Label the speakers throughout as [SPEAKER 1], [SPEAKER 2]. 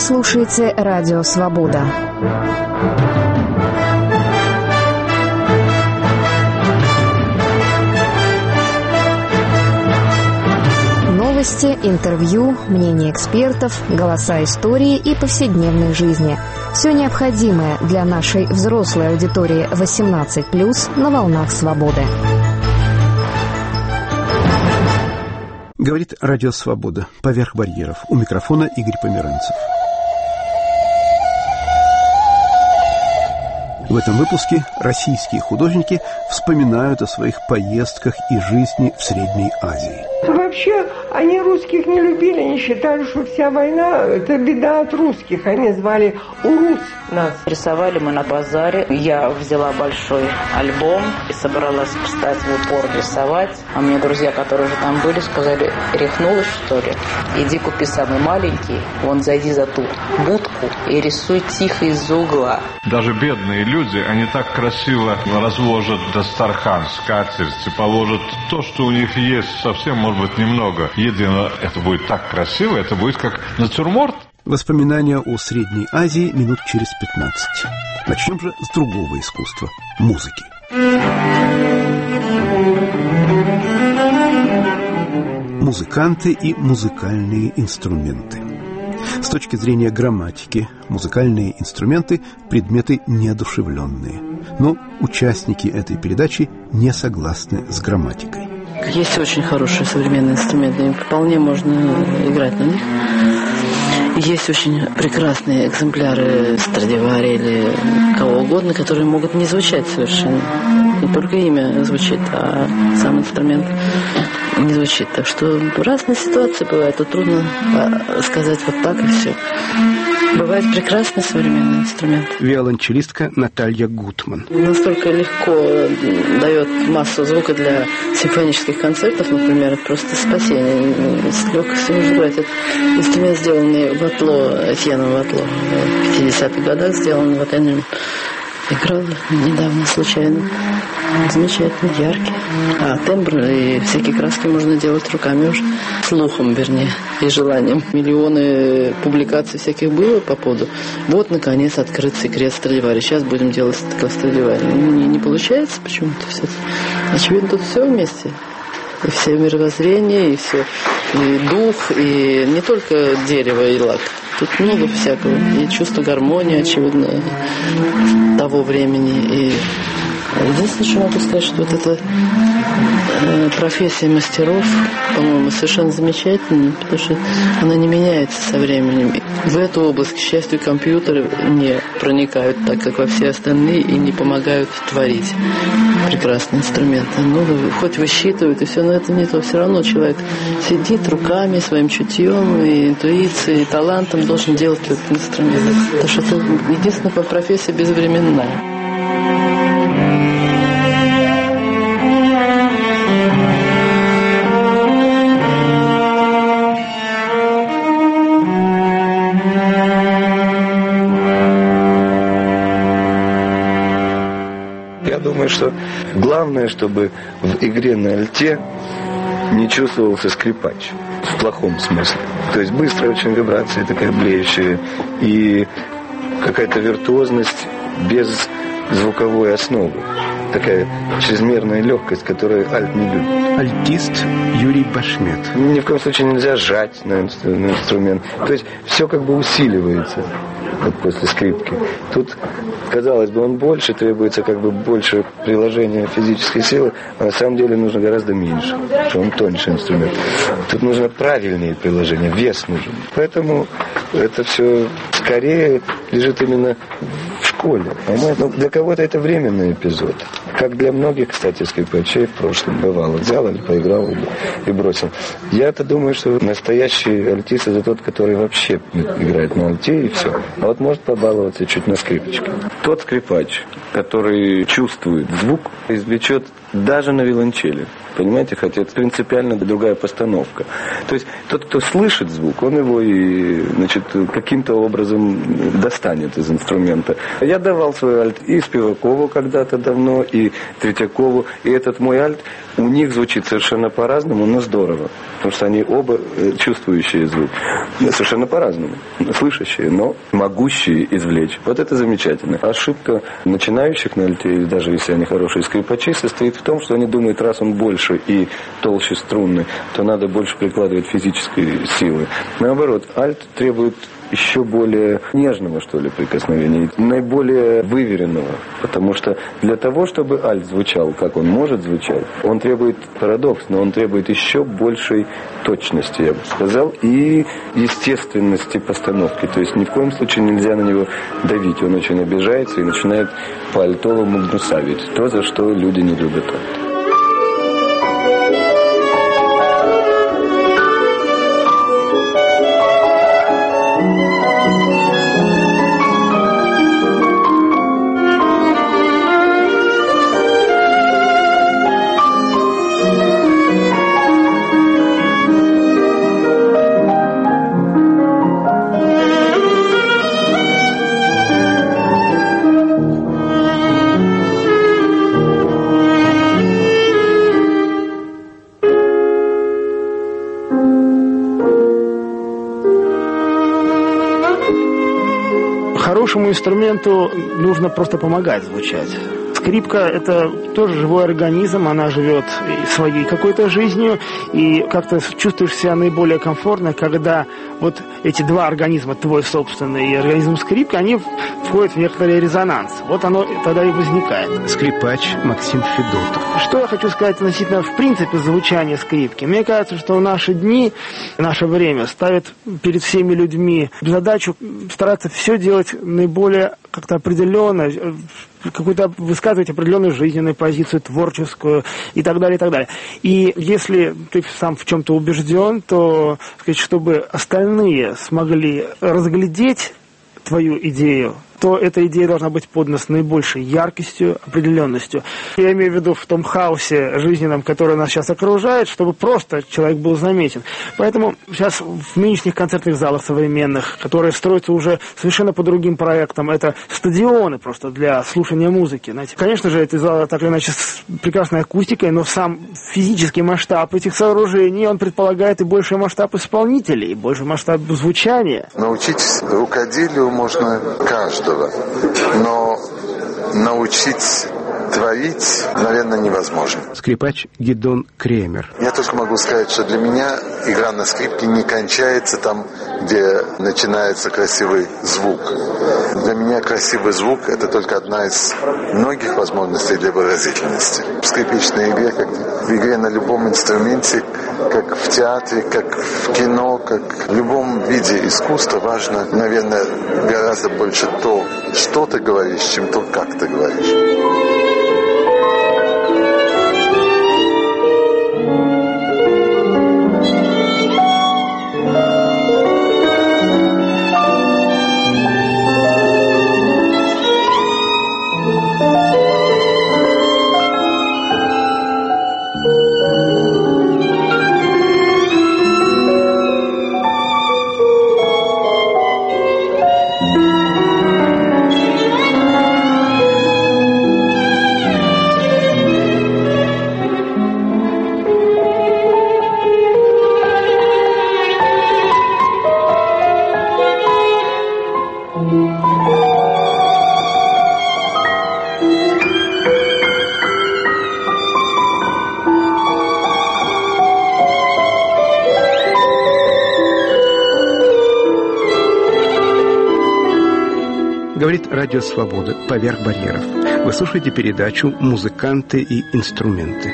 [SPEAKER 1] слушаете «Радио Свобода». Новости, интервью, мнения экспертов, голоса истории и повседневной жизни. Все необходимое для нашей взрослой аудитории 18+, на волнах свободы.
[SPEAKER 2] Говорит «Радио Свобода». Поверх барьеров. У микрофона Игорь Померанцев. В этом выпуске российские художники вспоминают о своих поездках и жизни в Средней Азии.
[SPEAKER 3] Вообще, они русских не любили, они считали, что вся война – это беда от русских. Они звали «Урус» нас.
[SPEAKER 4] Рисовали мы на базаре. Я взяла большой альбом и собралась встать в упор рисовать. А мне друзья, которые уже там были, сказали: рехнулась, что ли? Иди купи самый маленький, вон зайди за ту будку и рисуй тихо из-за угла.
[SPEAKER 5] Даже бедные люди, они так красиво разложат дастархан, скатерть, положат то, что у них есть, совсем, может быть, немного еды, но это будет так красиво, это будет как натюрморт.
[SPEAKER 2] Воспоминания о Средней Азии минут через 15. Начнем же с другого искусства – музыки. Музыканты и музыкальные инструменты. С точки зрения грамматики, музыкальные инструменты – предметы неодушевленные. Но участники этой передачи не согласны с грамматикой.
[SPEAKER 6] Есть очень хорошие современные инструменты, и вполне можно играть на них. Есть очень прекрасные экземпляры Страдивари или кого угодно, которые могут не звучать совершенно. Не только имя звучит, а сам инструмент не звучит. Так что разные ситуации бывают, то трудно сказать вот так и все. Бывает прекрасный современный инструмент.
[SPEAKER 2] Виолончелистка Наталья Гутман.
[SPEAKER 6] Настолько легко дает массу звука для симфонических концертов, например, это просто спасение. С легкостью можно играть. Это инструмент, сделанный Ватло, Этьеном Ватло. В 50-х годах сделан. Вот я играл недавно случайно. Замечательно, яркий. А тембр и всякие краски можно делать руками уже. Слухом, вернее, и желанием. Миллионы публикаций всяких было по поводу. Вот, наконец, открыт секрет Страдивари. Сейчас будем делать такой Страдивари. Не получается почему-то все. Очевидно, тут все вместе. И все мировоззрение, и все, и дух, и не только дерево и лак. Тут много всякого. И чувство гармонии, очевидно, того времени. И единственное, что могу сказать, что вот эта профессия мастеров, по-моему, совершенно замечательная, потому что она не меняется со временем. В эту область, к счастью, компьютеры не проникают так, как во все остальные, и не помогают творить прекрасные инструменты. Ну, хоть высчитывают, и все, но это не то. Все равно человек сидит руками, своим чутьем, и интуицией, и талантом должен делать этот инструмент. Потому что это единственная профессия безвременная.
[SPEAKER 7] Я думаю, что главное, чтобы в игре на альте не чувствовался скрипач. В плохом смысле. То есть быстрая очень вибрация, такая блеющая. И какая-то виртуозность без звуковой основы. Такая чрезмерная легкость, которую альт не любит.
[SPEAKER 2] Альтист Юрий Башмет.
[SPEAKER 7] Ни в коем случае нельзя сжать на инструмент. То есть все как бы усиливается вот после скрипки. Тут, казалось бы, он больше, требуется как бы больше приложения физической силы, а на самом деле нужно гораздо меньше, потому что он тоньше инструмент. Тут нужно правильнее приложение, вес нужен. Поэтому это все скорее лежит именно в школе. Понимаете? Ну, для кого-то это временный эпизод. Как для многих, кстати, скрипачей в прошлом бывало. Взял или поиграл и бросил. Я-то думаю, что настоящий альтист — это тот, который вообще играет на альте и все. А вот может побаловаться чуть на скрипочке. Тот скрипач, который чувствует звук, извлечет даже на виолончели Понимаете, хотя это принципиально другая постановка. То есть тот, кто слышит звук, он его и, значит, каким-то образом достанет из инструмента. Я давал свой альт и Спивакову когда-то давно, и Третьякову, и этот мой альт у них звучит совершенно по-разному, но здорово. Потому что они оба чувствующие звук. Совершенно по-разному. Слышащие, но могущие извлечь. Вот это замечательно. Ошибка начинающих на альте, даже если они хорошие скрипачи, состоит в том, что они думают, раз он больше и толще струнный, то надо больше прикладывать физической силы. Наоборот, альт требует еще более нежного, что ли, прикосновения, наиболее выверенного. Потому что для того, чтобы альт звучал, как он может звучать, он требует, парадокс, но он требует еще большей точности, я бы сказал, и естественности постановки. То есть ни в коем случае нельзя на него давить. Он очень обижается и начинает по альтовому гнусавить. То, за что люди не любят альт.
[SPEAKER 8] Хорошему инструменту нужно просто помогать звучать. Скрипка – это тоже живой организм, она живет своей какой-то жизнью, и как-то чувствуешь себя наиболее комфортно, когда вот эти два организма, твой собственный и организм скрипки, они входят в некоторый резонанс. Вот оно тогда и возникает.
[SPEAKER 2] Скрипач Максим Федотов.
[SPEAKER 8] Что я хочу сказать относительно, в принципе, звучания скрипки? Мне кажется, что в наши дни, наше время ставит перед всеми людьми задачу стараться все делать наиболее как-то определенно, какую-то высказывать определенную жизненную позицию, творческую и так далее, и так далее. И если ты сам в чем-то убежден, то, сказать, чтобы остальные смогли разглядеть твою идею, то эта идея должна быть подана с наибольшей яркостью, определенностью. Я имею в виду в том хаосе жизненном, который нас сейчас окружает, чтобы просто человек был заметен. Поэтому сейчас в нынешних концертных залах современных, которые строятся уже совершенно по другим проектам, это стадионы просто для слушания музыки. Знаете. Конечно же, эти залы так или иначе с прекрасной акустикой, но сам физический масштаб этих сооружений, он предполагает и больший масштаб исполнителей, и больший масштаб звучания.
[SPEAKER 9] Научить рукоделию можно каждого. Но научить творить, наверное, невозможно.
[SPEAKER 2] Скрипач Гидон Кремер.
[SPEAKER 9] Я только могу сказать, что для меня игра на скрипке не кончается там, где начинается красивый звук. Для меня красивый звук – это только одна из многих возможностей для выразительности. В скрипичной игре, как в игре на любом инструменте, как в театре, как в кино, как в любом виде искусства, важно, наверное, гораздо больше то, что ты говоришь, чем то, как ты говоришь.
[SPEAKER 2] Говорит Радио Свобода «Поверх барьеров». Вы слушаете передачу «Музыканты и инструменты».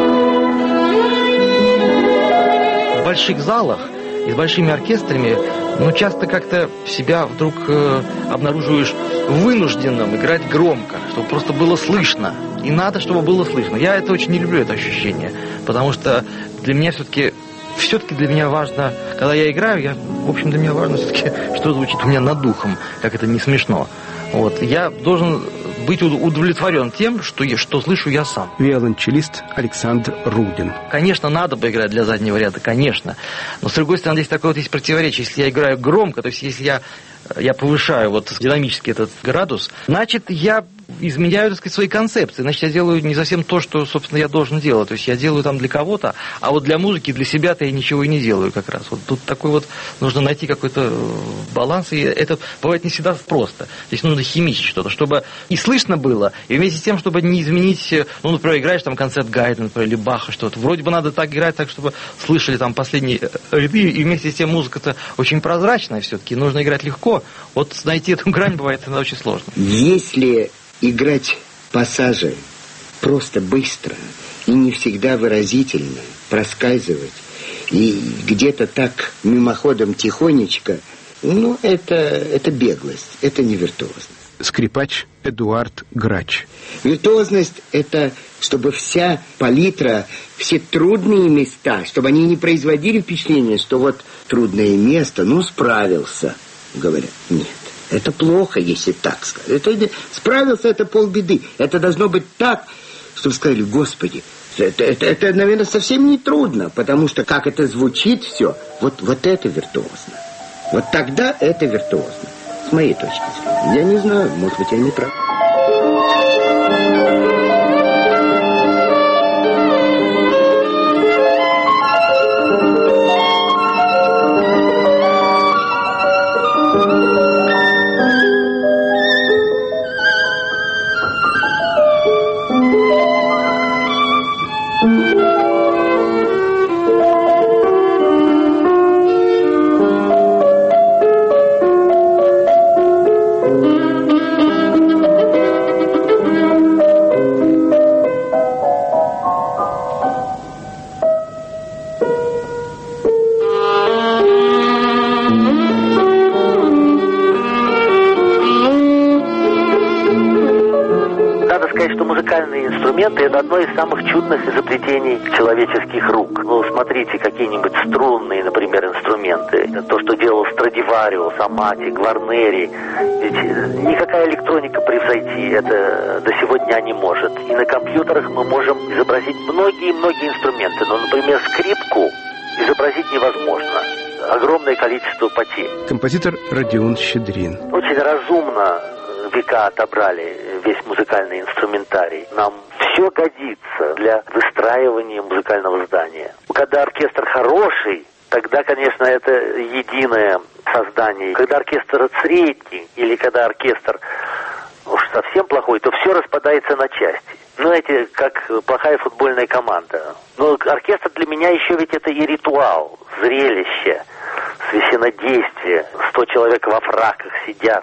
[SPEAKER 10] В больших залах и с большими оркестрами Но часто как-то себя вдруг обнаруживаешь вынужденным играть громко, чтобы просто было слышно. И надо, чтобы было слышно. Я это очень не люблю, это ощущение. Потому что для меня все-таки для меня важно, когда я играю, в общем, для меня важно все-таки, что звучит у меня над духом, как это не смешно. Вот. Я должен быть удовлетворен тем, что слышу я сам.
[SPEAKER 2] Виолончелист Александр Рудин.
[SPEAKER 10] Конечно, надо бы играть для заднего ряда, конечно. Но, с другой стороны, здесь такое вот есть противоречие. Если я играю громко, то есть если я повышаю вот динамически этот градус, значит, я изменяю, так сказать, свои концепции. Значит, я делаю не совсем то, что, собственно, я должен делать. То есть я делаю там для кого-то, а вот для музыки, для себя-то я ничего и не делаю как раз. Вот тут такой вот нужно найти какой-то баланс, и это бывает не всегда просто. Здесь нужно химичить что-то, чтобы и слышно было, и вместе с тем, чтобы не изменить, ну, например, играешь там концерт Гайдна, например, или Баха, что-то. Вроде бы надо так играть, так, чтобы слышали там последние ряды, и вместе с тем музыка-то очень прозрачная все-таки, нужно играть легко. Вот найти эту грань бывает иногда очень сложно.
[SPEAKER 11] Если играть пассажи просто быстро и не всегда выразительно, проскальзывать, и где-то так мимоходом тихонечко, ну, это беглость, это не виртуозность.
[SPEAKER 2] Скрипач Эдуард Грач.
[SPEAKER 11] Виртуозность – это чтобы вся палитра, все трудные места, чтобы они не производили впечатление, что вот трудное место, ну, справился, говорят. Нет. Это плохо, если так сказать. Справился, это полбеды. Это должно быть так, чтобы сказали, Господи, это, наверное, совсем не трудно, потому что как это звучит все, вот это виртуозно. Вот тогда это виртуозно. С моей точки зрения. Я не знаю, может быть, я не прав.
[SPEAKER 12] Это одно из самых чудных изобретений человеческих рук. Ну, смотрите, какие-нибудь струнные, например, инструменты. То, что делал Страдивариус, Амати, Гварнери. Ведь никакая электроника превзойти это до сего дня не может. И на компьютерах мы можем изобразить многие-многие инструменты. Но, например, скрипку изобразить невозможно. Огромное количество потерь.
[SPEAKER 2] Композитор Родион Щедрин.
[SPEAKER 12] Очень разумно века отобрали весь музыкальный инструментарий. Нам все годится для выстраивания музыкального здания. Когда оркестр хороший, тогда, конечно, это единое создание. Когда оркестр средний или когда оркестр уж совсем плохой, то все распадается на части. Знаете, как плохая футбольная команда. Но оркестр для меня еще ведь это и ритуал, зрелище, священнодействие. 100 человек во фраках сидят.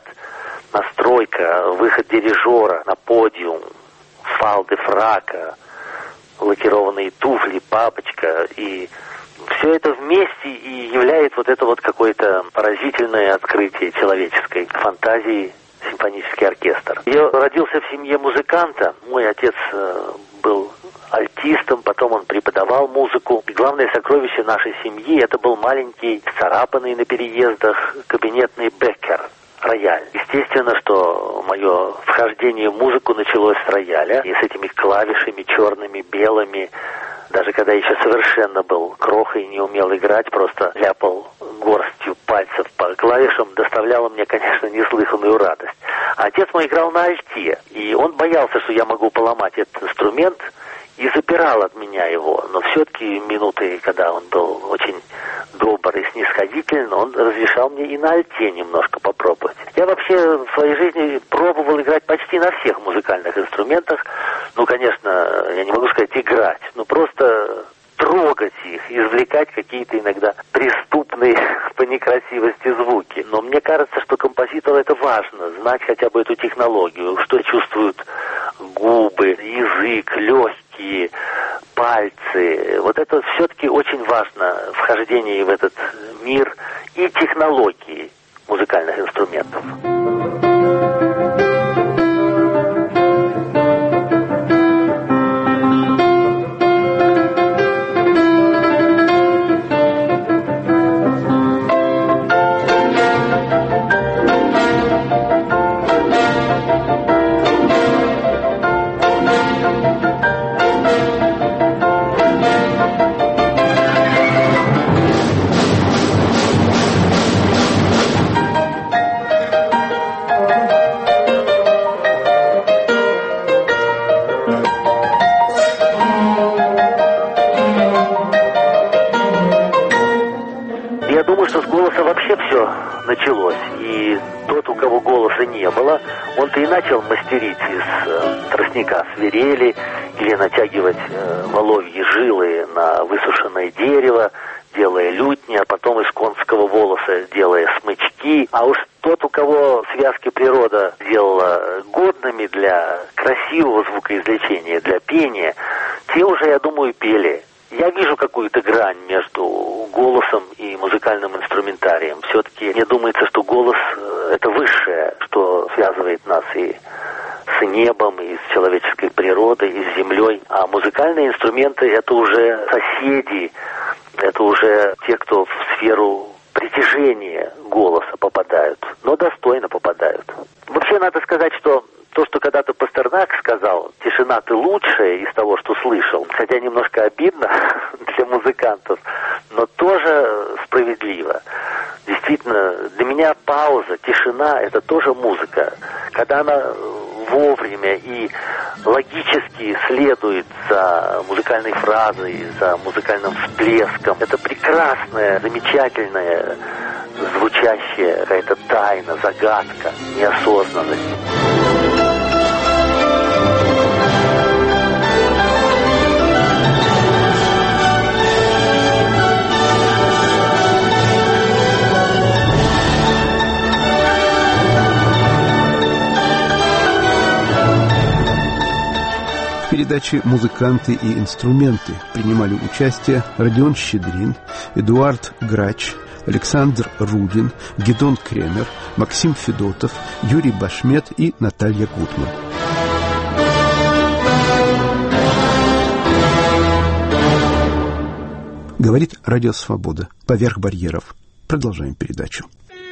[SPEAKER 12] Настройка, выход дирижера на подиум, фалды фрака, лакированные туфли, папочка. И все это вместе и является вот это вот какое-то поразительное открытие человеческой фантазии симфонический оркестр. Я родился в семье музыканта. Мой отец был альтистом, потом он преподавал музыку. И главное сокровище нашей семьи это был маленький, царапанный на переездах кабинетный Беккер. Рояль. Естественно, что мое вхождение в музыку началось с рояля. И с этими клавишами черными, белыми. Даже когда я еще совершенно был крохой и не умел играть, просто ляпал горстью пальцев по клавишам, доставляло мне, конечно, неслыханную радость. А отец мой играл на альте. И он боялся, что я могу поломать этот инструмент, и запирал от меня его. Но все-таки минуты, когда он был очень добр и снисходителен, он разрешал мне и на альте немножко попробовать. Я вообще в своей жизни пробовал играть почти на всех музыкальных инструментах. Ну, конечно, я не могу сказать играть, но просто трогать их, извлекать какие-то иногда преступные по некрасивости звуки. Но мне кажется, что композитору это важно, знать хотя бы эту технологию, что чувствуют губы, язык, легкие, пальцы. Вот это все-таки очень важно, вхождение в этот мир и технологии музыкальных инструментов. Началось. И тот, у кого голоса не было, он-то и начал мастерить из тростника свирели или натягивать воловьи жилы на высушенное дерево, делая лютни, а потом из конского волоса делая смычки. А уж тот, у кого связки природа делала годными для красивого звукоизвлечения, для пения, те уже, я думаю, пели. Я вижу какую-то грань между голосом и музыкальным инструментарием. Все-таки мне думается, что голос – это высшее, что связывает нас и с небом, и с человеческой природой, и с землей. А музыкальные инструменты – это уже соседи, это уже те, кто в сферу притяжения голоса попадают, но достойно попадают. Вообще надо сказать, что то, что когда-то Пастернак сказал, тишина ты лучшая из того, что слышал, хотя немножко обидно для музыкантов, но тоже справедливо. Действительно, для меня пауза, тишина – это тоже музыка. Когда она вовремя и логически следует за музыкальной фразой, за музыкальным всплеском, это прекрасная, замечательная, звучащая какая-то тайна, загадка, неосознанность.
[SPEAKER 2] В передаче «Музыканты и инструменты» принимали участие Родион Щедрин, Эдуард Грач, Александр Рудин, Гедон Кремер, Максим Федотов, Юрий Башмет и Наталья Гутман. Говорит Радио Свобода. Поверх барьеров. Продолжаем передачу.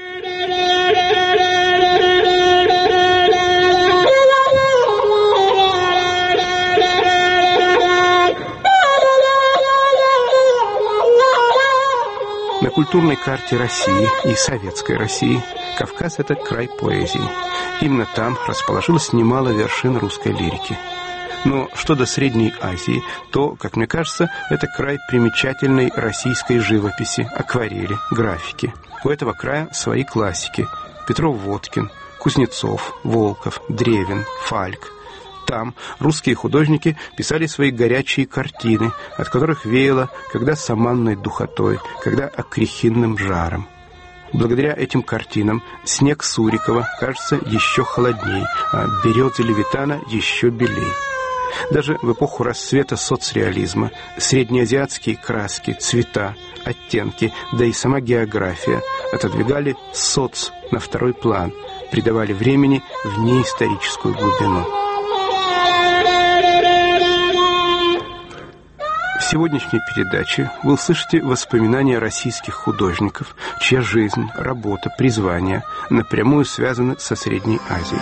[SPEAKER 2] На культурной карте России и Советской России Кавказ – это край поэзии. Именно там расположилось немало вершин русской лирики. Но что до Средней Азии, то, как мне кажется, это край примечательной российской живописи, акварели, графики. У этого края свои классики – Петров-Водкин, Кузнецов, Волков, Древин, Фальк. Там русские художники писали свои горячие картины, от которых веяло когда саманной духотой, когда акрихинным жаром. Благодаря этим картинам снег Сурикова кажется еще холодней, а березы Левитана еще белей. Даже в эпоху расцвета соцреализма среднеазиатские краски, цвета, оттенки, да и сама география отодвигали соц на второй план, придавали времени внеисторическую глубину. В сегодняшней передаче вы услышите воспоминания российских художников, чья жизнь, работа, призвание напрямую связаны со Средней Азией.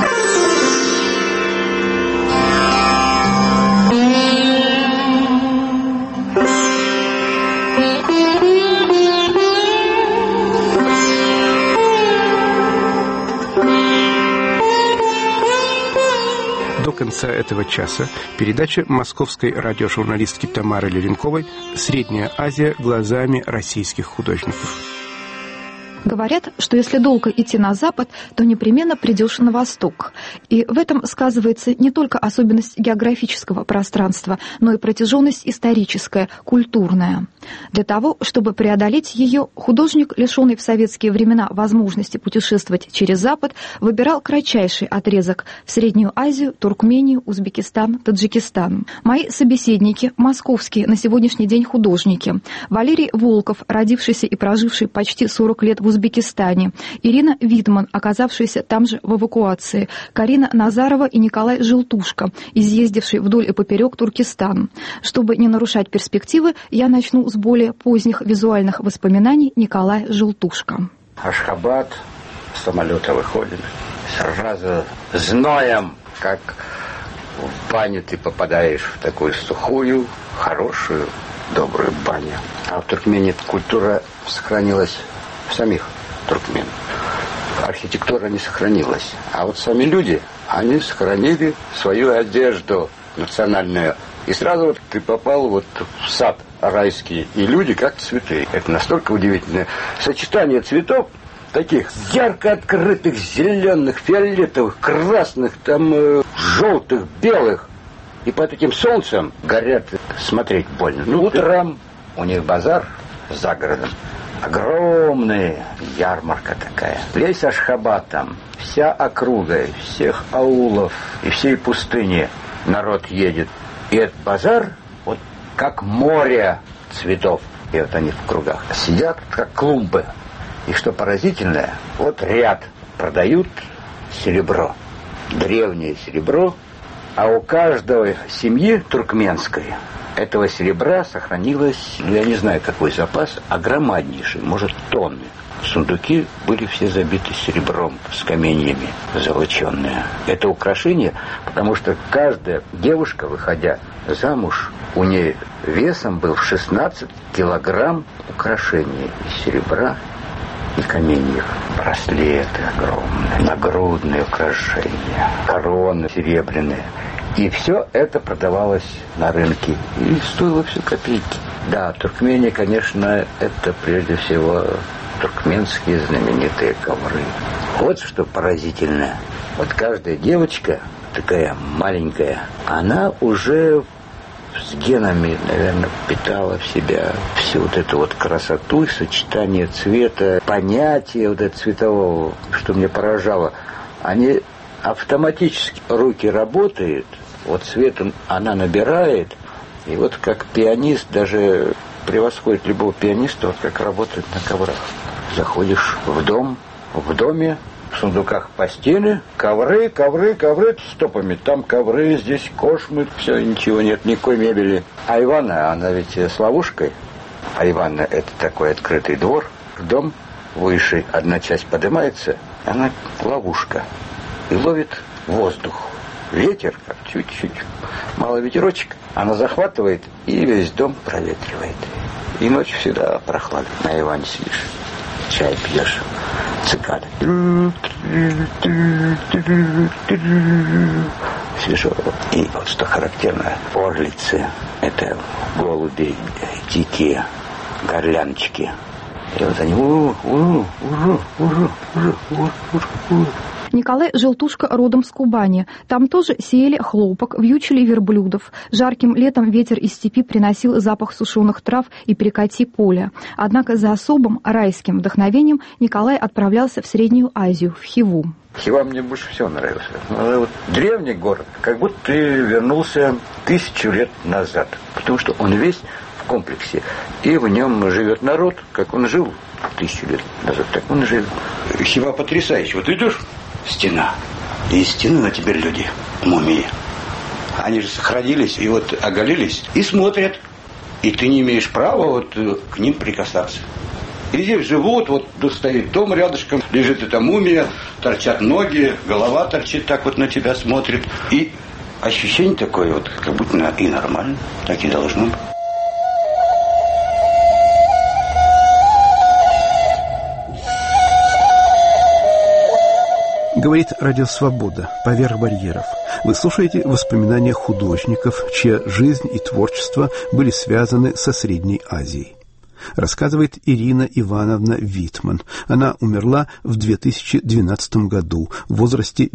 [SPEAKER 2] До конца этого часа передача московской радиожурналистки Тамары Левенковой «Средняя Азия глазами российских художников».
[SPEAKER 13] Говорят, что если долго идти на запад, то непременно придешь на восток. И в этом сказывается не только особенность географического пространства, но и протяженность историческая, культурная. Для того, чтобы преодолеть ее, художник, лишенный в советские времена возможности путешествовать через Запад, выбирал кратчайший отрезок в Среднюю Азию, Туркмению, Узбекистан, Таджикистан. Мои собеседники – московские на сегодняшний день художники. Валерий Волков, родившийся и проживший почти 40 лет в Узбекистане, Ирина Витман, оказавшаяся там же в эвакуации, Карина Назарова и Николай Желтушка, изъездивший вдоль и поперек Туркестан. Чтобы не нарушать перспективы, я начну с более поздних визуальных воспоминаний Николая Желтушка.
[SPEAKER 14] Ашхабад, с самолета выходим, сразу зноем, как в баню ты попадаешь в такую сухую, хорошую, добрую баню. А в Туркмении культура сохранилась в самих туркмен. Архитектура не сохранилась. А вот сами люди, они сохранили свою одежду национальную. И сразу вот ты попал вот в сад райский. И люди как цветы. Это настолько удивительное сочетание цветов, таких ярко открытых, зеленых, фиолетовых, красных, там желтых, белых. И под этим солнцем горят, смотреть больно. Ну, утром у них базар за городом. Огромная ярмарка такая. Весь Ашхабад там, вся округа, всех аулов и всей пустыни народ едет. И этот базар, вот как море цветов. И вот они в кругах сидят, как клумбы. И что поразительное, вот ряд продают серебро. Древнее серебро. А у каждой семьи туркменской этого серебра сохранилось, я не знаю какой запас, огромнейший, может тонны. Сундуки были все забиты серебром, с каменьями золоченные. Это украшение, потому что каждая девушка, выходя замуж, у нее весом был 16 килограмм украшений из серебра и каменьев. Браслеты огромные, нагрудные украшения, короны серебряные. И все это продавалось на рынке. И стоило все копейки. Да, Туркмения, конечно, это прежде всего туркменские знаменитые ковры. Вот что поразительно. Вот каждая девочка, такая маленькая, она уже с генами, наверное, впитала в себя всю вот эту вот красоту и сочетание цвета, понятие вот этого цветового, что меня поражало. Они автоматически, руки работают, вот цветом она набирает, и вот как пианист даже превосходит любого пианиста, вот как работает на коврах. Заходишь в дом, в доме, в сундуках постели, ковры, стопами. Там ковры, здесь кошмы, все, ничего нет, никакой мебели. Айвана, она ведь с ловушкой. Айвана — это такой открытый двор, дом выше, одна часть поднимается, она ловушка. И ловит воздух. Ветер, как чуть-чуть, мало ветерочек, она захватывает и весь дом проветривает. И ночью всегда прохладно. На Иване сидишь, чай пьешь, цикады. Свежо. И вот что характерно, орлицы, это голуби, дикие, горляночки. И вот они
[SPEAKER 13] Николай Желтушка родом с Кубани. Там тоже сеяли хлопок, вьючили верблюдов. Жарким летом ветер из степи приносил запах сушеных трав и перекати поля. Однако за особым райским вдохновением Николай отправлялся в Среднюю Азию, в Хиву.
[SPEAKER 14] Хива мне больше всего нравился. Вот древний город, как будто ты вернулся 1000 лет назад. Потому что он весь в комплексе. И в нем живет народ, как он жил 1000 лет назад, так он и живет. Хива потрясающая. Вот идешь, стена. И из стены на теперь люди, мумии. Они же сохранились и вот оголились и смотрят. И ты не имеешь права вот к ним прикасаться. И здесь живут, вот тут стоит дом рядышком, лежит эта мумия, торчат ноги, голова торчит, так вот на тебя смотрит. И ощущение такое вот, как будто и нормально, так и должно быть.
[SPEAKER 2] Говорит Радио Свобода, поверх барьеров. Вы слушаете воспоминания художников, чья жизнь и творчество были связаны со Средней Азией. рассказывает Ирина Ивановна Витман. Она умерла в 2012 году в возрасте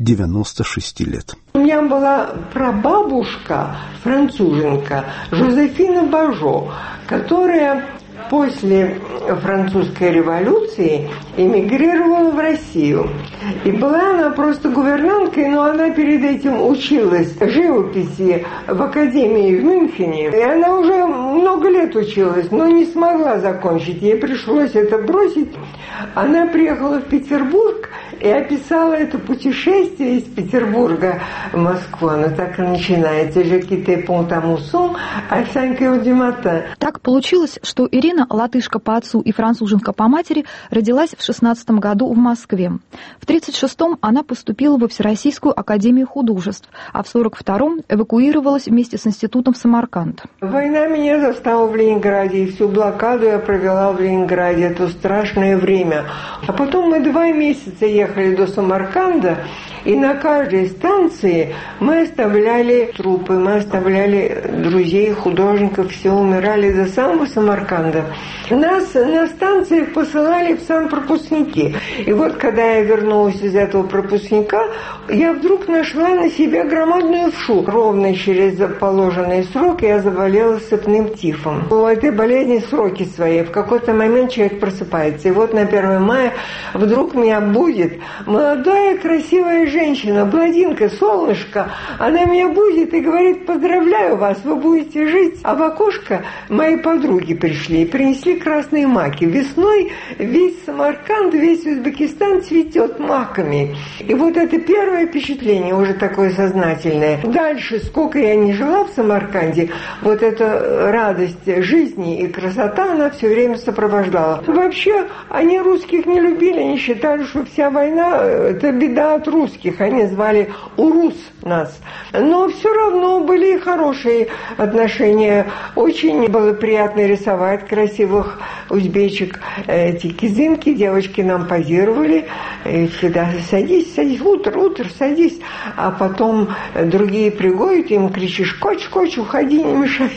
[SPEAKER 2] 96 лет.
[SPEAKER 3] У меня была прабабушка, француженка, Жозефина Бажо, которая после французской революции эмигрировала в Россию. И была она просто гувернанткой, но она перед этим училась живописи в академии в Мюнхене. И она уже много лет училась, но не смогла закончить. Ей пришлось это бросить. Она приехала в Петербург и описала это путешествие из Петербурга в Москву. Оно так и начинается. «Je quittais Pont-à-Mousson à 5 heures du matin».
[SPEAKER 13] Так получилось, что Ирина, латышка по отцу и француженка по матери, родилась в 16 году в Москве. В 36-м она поступила во Всероссийскую академию художеств, а в 42-м эвакуировалась вместе с институтом в Самарканд.
[SPEAKER 3] Война меня застала в Ленинграде, и всю блокаду я провела в Ленинграде. Это страшное время. А потом мы 2 месяца ехали до Самарканда, и на каждой станции мы оставляли трупы, мы оставляли друзей, художников, все умирали до самого Самарканда. Нас на станциях посылали в санпропускники. И вот, когда я вернулась из этого пропускника, я вдруг нашла на себе громадную вшу. Ровно через положенный срок я заболела сыпным тифом. У этой болезни сроки свои. В какой-то момент человек просыпается. И вот на 1 мая вдруг меня будет молодая красивая женщина, блондинка, солнышко. Она меня будет и говорит: поздравляю вас, вы будете жить. А в окошко мои подруги пришли и принесли красные маки. Весной весь Самарканд, весь Узбекистан цветет маками. И вот это первое впечатление, уже такое сознательное. Дальше, сколько я не жила в Самарканде, вот эта радость жизни и красота, она все время сопровождала. Вообще, они русских не любили, они считали, что вся война – это беда от русских. Они звали Урус нас. Но все равно были и хорошие отношения. Очень было приятно рисовать красивых узбечек. Эти кизинки, девочки нам позировали. И всегда: садись, садись, утро, садись. А потом другие приходят, им кричишь: коч, уходи, не мешай.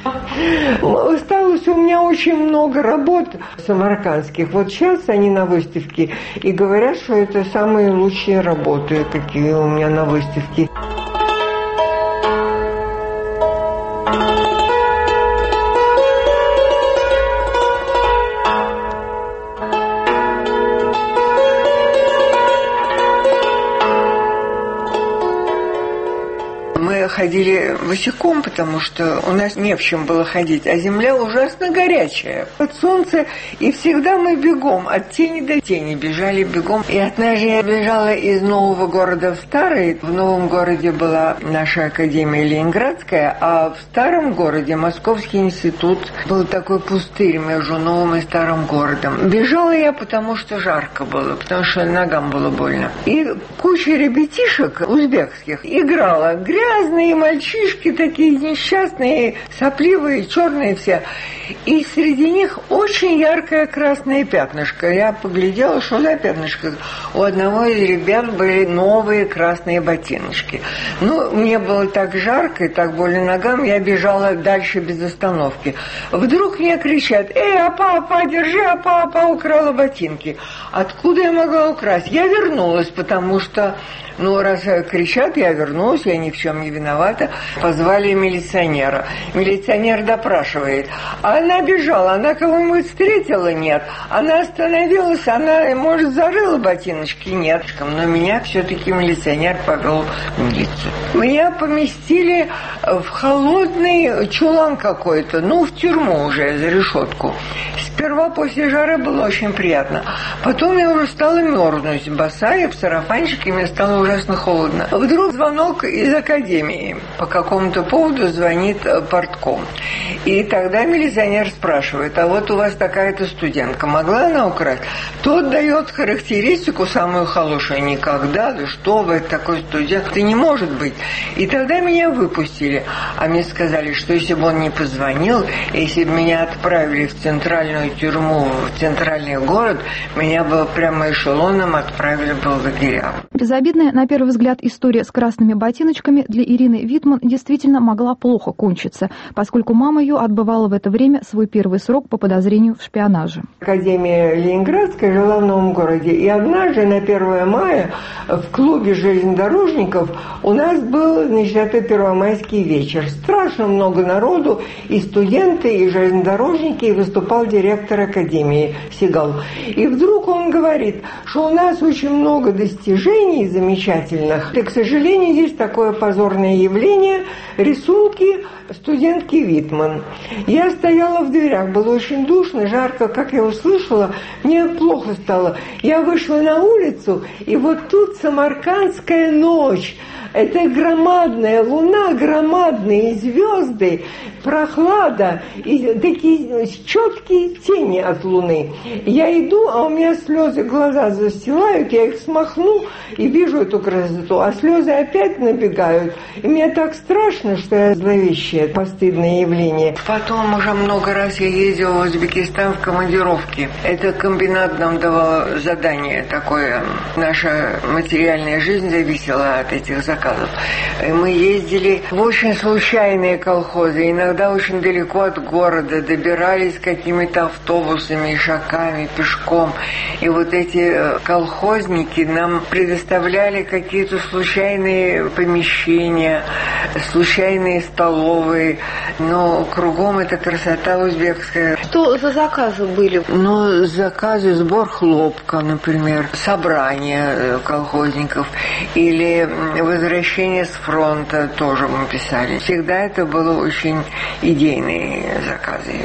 [SPEAKER 3] Осталось у меня очень много работ самаркандских. Вот сейчас они на выставке и говорят, что это самые лучшие работы, какие у меня на выставке. Ходили босиком, потому что у нас не в чем было ходить, а земля ужасно горячая. От солнца, и всегда мы бегом, от тени до тени бежали бегом. И однажды я бежала из нового города в старый. В новом городе была наша академия Ленинградская, а в старом городе Московский институт. Был такой пустырь между новым и старым городом. Бежала я, потому что жарко было, потому что ногам было больно. И куча ребятишек узбекских играла, грязные мальчишки такие несчастные, сопливые, черные все. И среди них очень яркое красное пятнышко. Я поглядела, что за пятнышко. У одного из ребят были новые красные ботиночки. Ну, мне было так жарко и так больно ногам, я бежала дальше без остановки. Вдруг мне кричат: апа, держи, апа украла ботинки. Откуда я могла украсть? Я вернулась, потому что, раз кричат, я вернулась, я ни в чем не виновата. Позвали милиционера. Милиционер допрашивает. А она бежала, она кого-нибудь встретила? Нет. Она остановилась, она, может, зарыла ботиночки? Нет. Но меня все-таки милиционер повел в милицию. Меня поместили в холодный чулан какой-то, в тюрьму уже, за решетку. Сперва после жары было очень приятно. Потом я уже стала мерзнуть, босая, в сарафанчике, мне стало ужасно холодно. Вдруг звонок из академии. По какому-то поводу звонит портком. И тогда милиционер спрашивает: а вот у вас такая-то студентка, могла она украсть? Тот дает характеристику самую хорошую: никогда, да что вы, такой студент, это не может быть. И тогда меня выпустили. А мне сказали, что если бы он не позвонил, если бы меня отправили в центральную тюрьму, в центральный город, меня бы прямо эшелоном отправили бы в лагеря.
[SPEAKER 13] Безобидная, на первый взгляд, история с красными ботиночками для Ирины Витман действительно могла плохо кончиться, поскольку мама ее отбывала в это время свой первый срок по подозрению в шпионаже.
[SPEAKER 3] Академия Ленинградская жила в новом городе. И однажды на 1 мая в клубе железнодорожников у нас был, значит, это первомайский вечер. Страшно много народу, и студенты, и железнодорожники, и выступал директор академии Сигал. И вдруг он говорит, что у нас очень много достижений замечательных. И, к сожалению, есть такое позорное явление – рисунки студентки Витман. Я стояла в дверях, было очень душно, жарко. Как я услышала, мне плохо стало. Я вышла на улицу, и вот тут самаркандская ночь. Это громадная луна, громадные звезды, прохлада и такие четкие тени от луны. Я иду, а у меня слезы глаза застилают, я их смахну и вижу эту красоту, а слезы опять набегают. И мне так страшно, что я зловещее, постыдное явление. Потом уже много раз я ездила в Узбекистан в командировке. Это комбинат нам давал задание такое. Наша материальная жизнь зависела от этих заказов. Мы ездили в очень случайные колхозы, иногда очень далеко от города, добирались какими-то автобусами, шагами, пешком. И вот эти колхозники нам предоставляли какие-то случайные помещения, случайные столовые, но кругом эта красота узбекская. Что за заказы были? Ну, заказы, сбор хлопка, например, собрание колхозников или возвращение с фронта тоже мы писали. Всегда это было очень идейные заказы.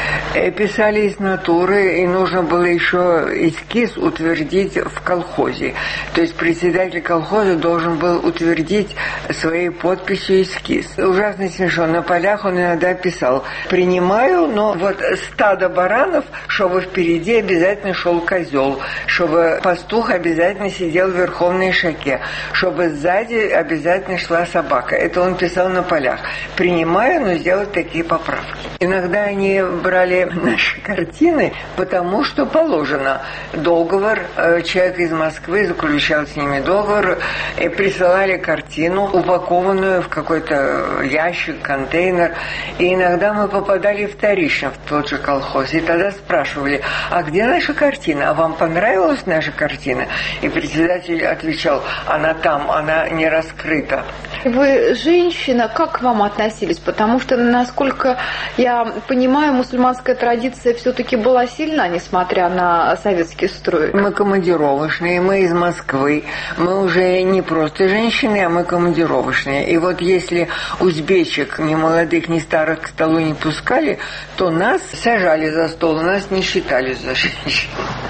[SPEAKER 3] Писали из натуры, и нужно было еще эскиз утвердить в колхозе. То есть председатель колхоза должен был утвердить своей подписью эскиз. Ужасно смешно. На полях он иногда писал: принимаю, но вот стадо баранов, чтобы впереди обязательно шел козел, чтобы пастух обязательно сидел в верховной шаке, чтобы сзади обязательно шла собака. Это он писал на полях. Принимаю, но сделать такие поправки. Иногда они брали наши картины, потому что положено. Договор, человек из Москвы заключал с ними договор, и присылали картину, упакованную в какой-то ящик, контейнер. И иногда мы попадали вторично в тот же колхоз. И тогда спрашивали: а где наша картина? А вам понравилась наша картина? И председатель отвечал: она там, она не раскрыта.
[SPEAKER 15] Вы женщина, как к вам относились? Потому что, насколько я понимаю, мусульманская традиция все-таки была сильна, несмотря на советский строй.
[SPEAKER 3] Мы командировочные, мы из Москвы. Мы уже не просто женщины, а мы командировочные. И вот если узбечек, ни молодых, ни старых к столу не пускали, то нас сажали за стол, нас не считали за женщин.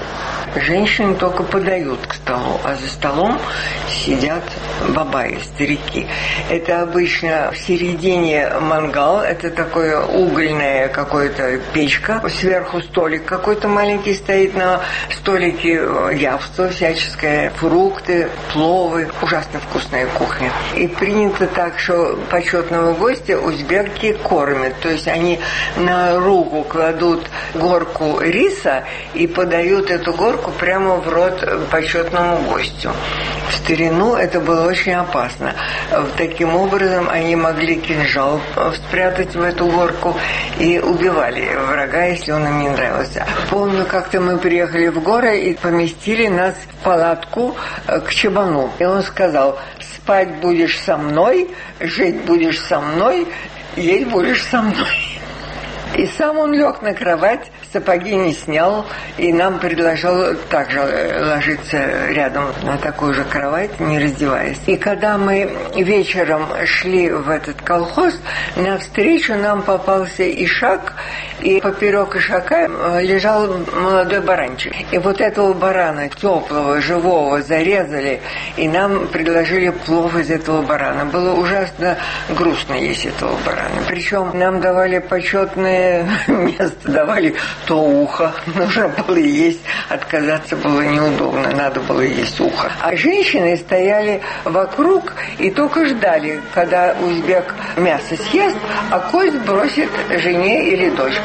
[SPEAKER 3] Женщины только подают к столу, а за столом сидят бабаи, старики. Это обычно в середине мангал, это такое угольная какая-то печка, сверху столик какой-то маленький стоит, на столике явство всяческое, фрукты, пловы, ужасно вкусная кухня. И принято так, что почетного гостя узбеки кормят, то есть они на руку кладут горку риса и подают эту горку прямо в рот почетному гостю. В старину это было очень опасно. Таким образом они могли кинжал спрятать в эту горку и убивали врага, если он им не нравился. Помню, как-то мы приехали в горы и поместили нас в палатку к чабану. И он сказал: спать будешь со мной, жить будешь со мной, есть будешь со мной. И сам он лег на кровать, сапоги не снял, и нам предложил также ложиться рядом на такую же кровать, не раздеваясь. И когда мы вечером шли в этот колхоз, навстречу нам попался ишак, и поперек ишака лежал молодой баранчик. И вот этого барана, теплого, живого, зарезали, и нам предложили плов из этого барана. Было ужасно грустно есть этого барана. Причем нам давали почетное место, давали то ухо. Нужно было есть, отказаться было неудобно, надо было есть ухо. А женщины стояли вокруг и только ждали, когда узбек мясо съест, а кость бросит жене или дочке.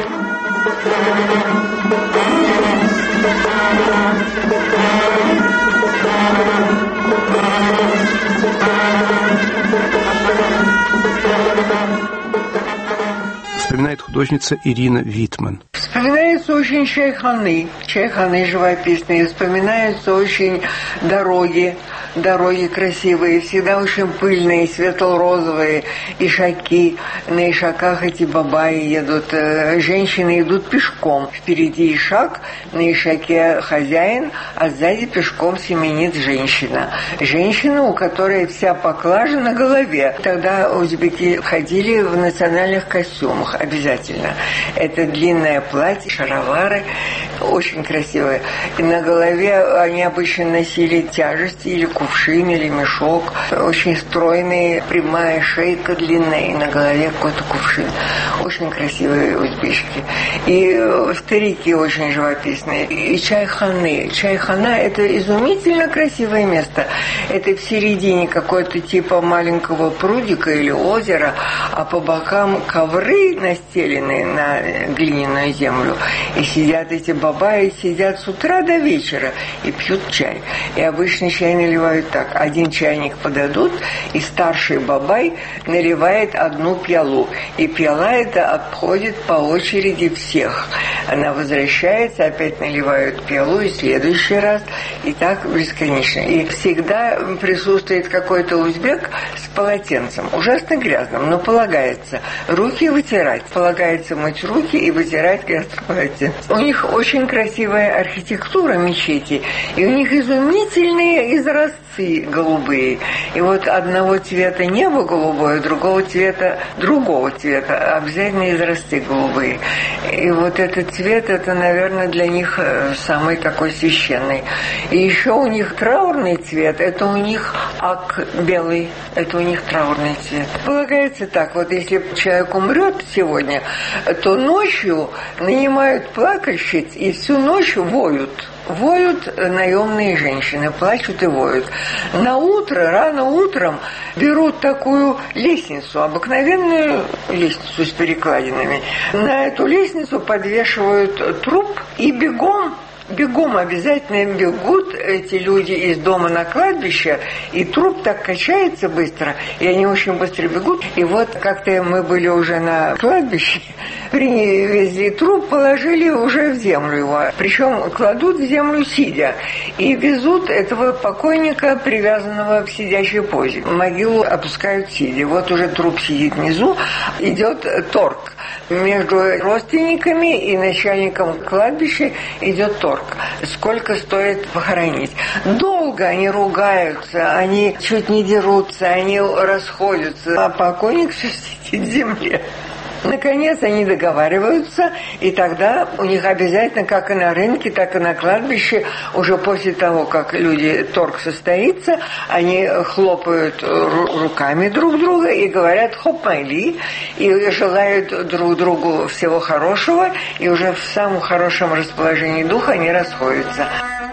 [SPEAKER 2] Вспоминает художница Ирина Витман.
[SPEAKER 3] Вспоминаются очень чайханы живописные, вспоминаются очень дороги красивые, всегда очень пыльные, светло-розовые, ишаки. На ишаках эти бабаи едут, женщины идут пешком. Впереди ишак, на ишаке хозяин, а сзади пешком семенит женщина. Женщина, у которой вся поклажа на голове. Тогда узбеки ходили в национальных костюмах обязательно. Это длинное платье, шаровары, очень красивые. И на голове они обычно носили тяжести или кувшин, или мешок. Очень стройные, прямая шейка длинная, и на голове какой-то кувшин. Очень красивые узбечки. И старики очень живописные. И чайханы. Чайхана – это изумительно красивое место. Это в середине какой-то типа маленького прудика или озера, а по бокам ковры настеленные на глиняную землю. И сидят эти бабаи, сидят с утра до вечера и пьют чай. И обычно чай наливают так. Один чайник подадут, и старший бабай наливает одну пиалу. И пиала эта обходит по очереди всех. Она возвращается, опять наливают пиалу, и в следующий раз, и так бесконечно. И всегда присутствует какой-то узбек с полотенцем, ужасно грязным, но полагается руки вытирать. Полагается мыть руки и вытирать грязным полотенцем. У них очень красивая архитектура мечети, и у них изумительные изразцы голубые. И вот одного цвета небо голубое, другого цвета, обязательно изразцы голубые. И вот этот цвет, это, наверное, для них самый такой священный. И еще у них траурный цвет, это у них ак белый, это у них траурный цвет. Полагается так, вот если человек умрет сегодня, то ночью нанимают плакальщиц и всю ночь воют. Воют наемные женщины, плачут и воют. На утро, рано утром берут такую лестницу, обыкновенную лестницу с перекладинами. На эту лестницу подвешивают труп и бегом обязательно бегут эти люди из дома на кладбище, и труп так качается быстро, и они очень быстро бегут. И вот как-то мы были уже на кладбище, привезли труп, положили уже в землю его. Причем кладут в землю сидя, и везут этого покойника, привязанного в сидячей позе. Могилу опускают сидя. Вот уже труп сидит внизу, идет торг. Между родственниками и начальником кладбища идет торг. Сколько стоит похоронить. Долго они ругаются, они чуть не дерутся, они расходятся, а покойник все сидит в земле. Наконец они договариваются, и тогда у них обязательно, как и на рынке, так и на кладбище, уже после того, как торг состоится, они хлопают руками друг друга и говорят «хоп майли», и желают друг другу всего хорошего, и уже в самом хорошем расположении духа они расходятся.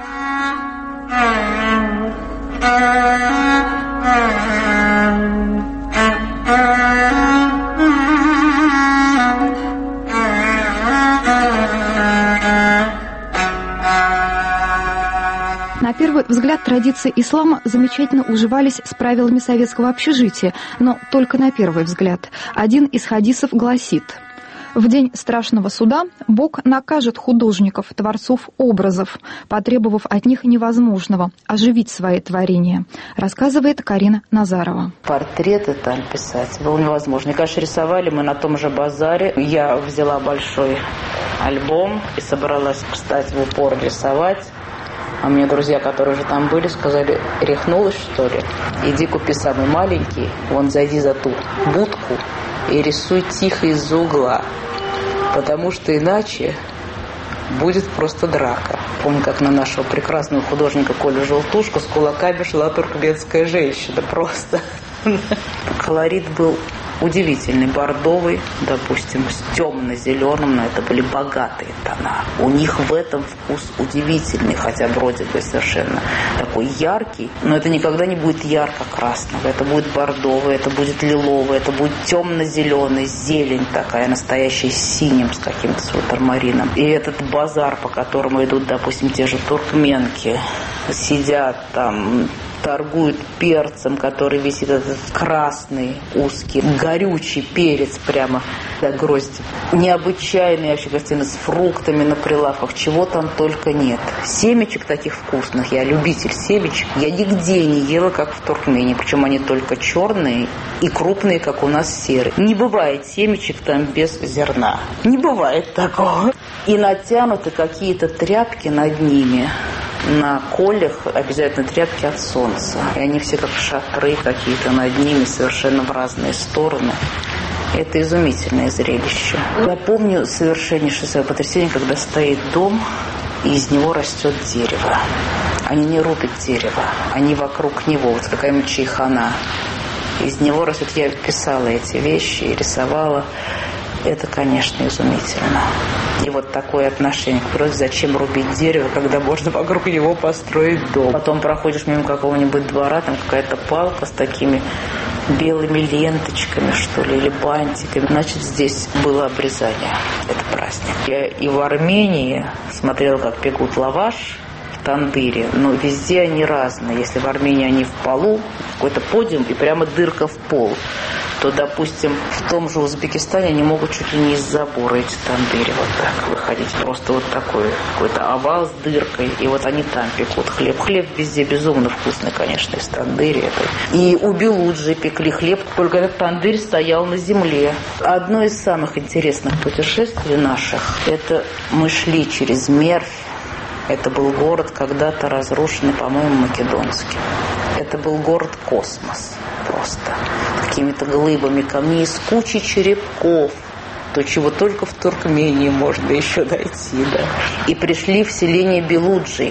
[SPEAKER 13] На первый взгляд, традиции ислама замечательно уживались с правилами советского общежития, но только на первый взгляд. Один из хадисов гласит: «В день страшного суда Бог накажет художников, творцов образов, потребовав от них невозможного – оживить свои творения», рассказывает Карина Назарова.
[SPEAKER 4] Портреты там писать было невозможно. И, конечно, рисовали мы на том же базаре. Я взяла большой альбом и собралась встать в упор рисовать. А мне друзья, которые уже там были, сказали: рехнулась, что ли? Иди купи самый маленький, вон зайди за ту будку и рисуй тихо из-за угла, потому что иначе будет просто драка. Помню, как на нашего прекрасного художника Колю Желтушку с кулаками шла туркменская женщина. Просто колорит был удивительный, бордовый, допустим, с темно-зеленым, но это были богатые тона. У них в этом вкус удивительный, хотя вроде бы совершенно такой яркий, но это никогда не будет ярко-красного. Это будет бордовый, это будет лиловый, это будет темно-зеленый, зелень такая настоящая, с синим, с каким-то с ультрамарином. И этот базар, по которому идут, допустим, те же туркменки, сидят там, торгуют перцем, который висит, этот красный, узкий, горючий перец прямо до грозди. Необычайные вообще картины с фруктами на прилавках, чего там только нет. Семечек таких вкусных, я любитель семечек, я нигде не ела, как в Туркмении, причем они только черные и крупные, как у нас серые. Не бывает семечек там без зерна. Не бывает такого. И натянуты какие-то тряпки над ними. На колях обязательно тряпки от солнца. И они все как шатры какие-то над ними, совершенно в разные стороны. Это изумительное зрелище. Я помню совершеннейшее свое потрясение, когда стоит дом, и из него растет дерево. Они не рубят дерево, они вокруг него, вот какая-нибудь чайхана. Из него растет. Я писала эти вещи и рисовала. Это, конечно, изумительно. И вот такое отношение к природе. Зачем рубить дерево, когда можно вокруг него построить дом? Потом проходишь мимо какого-нибудь двора, там какая-то палка с такими белыми ленточками, что ли, или бантиками. Значит, здесь было обрезание. Это праздник. Я и в Армении смотрела, как пекут лаваш в тандыре, но везде они разные. Если в Армении они в полу, какой-то подиум и прямо дырка в пол, то, допустим, в том же Узбекистане они могут чуть ли не из забора эти тандыри вот так выходить. Просто вот такой какой-то овал с дыркой. И вот они там пекут хлеб. Хлеб везде безумно вкусный, конечно, из тандыри. И у Белуджи пекли хлеб, только этот тандырь стоял на земле. Одно из самых интересных путешествий наших, это мы шли через Мервь. Это был город, когда-то разрушенный, по-моему, Македонским. Это был город-космос просто. Какими-то глыбами камней с кучей черепков. То, чего только в Туркмении можно еще найти, да. И пришли в селение Белуджи.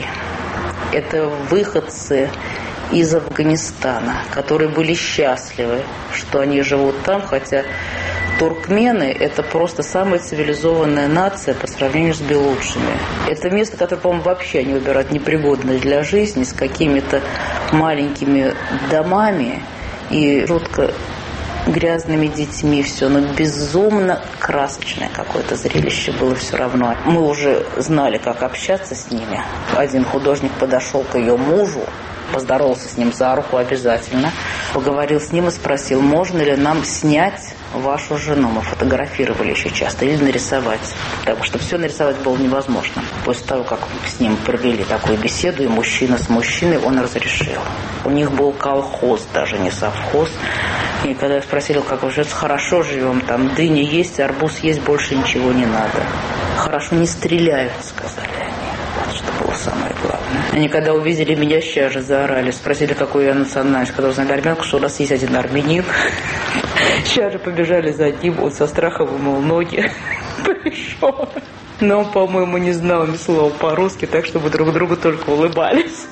[SPEAKER 4] Это выходцы из Афганистана, которые были счастливы, что они живут там, хотя туркмены – это просто самая цивилизованная нация по сравнению с белуджами. Это место, которое, по-моему, вообще они выбирают непригодное для жизни, с какими-то маленькими домами и жутко грязными детьми, все, но безумно красочное какое-то зрелище было все равно. Мы уже знали, как общаться с ними. Один художник подошел к ее мужу, поздоровался с ним за руку обязательно, поговорил с ним и спросил, можно ли нам снять вашу жену. Мы фотографировали еще часто, или нарисовать. Потому что все нарисовать было невозможно. После того, как с ним провели такую беседу, и мужчина с мужчиной, он разрешил. У них был колхоз, даже не совхоз. И когда спросили, как вы живете, хорошо живем, там дыня есть, арбуз есть, больше ничего не надо. Хорошо, не стреляют, сказали они. Вот что было самое главное. Они когда увидели меня, сейчас же заорали, спросили, какую я национальность. Когда узнали армянку, что у нас есть один армянин. Сейчас же побежали за ним, он со страха вымыл ноги. Пришел. Но он, по-моему, не знал ни слова по-русски, так что мы друг другу только улыбались.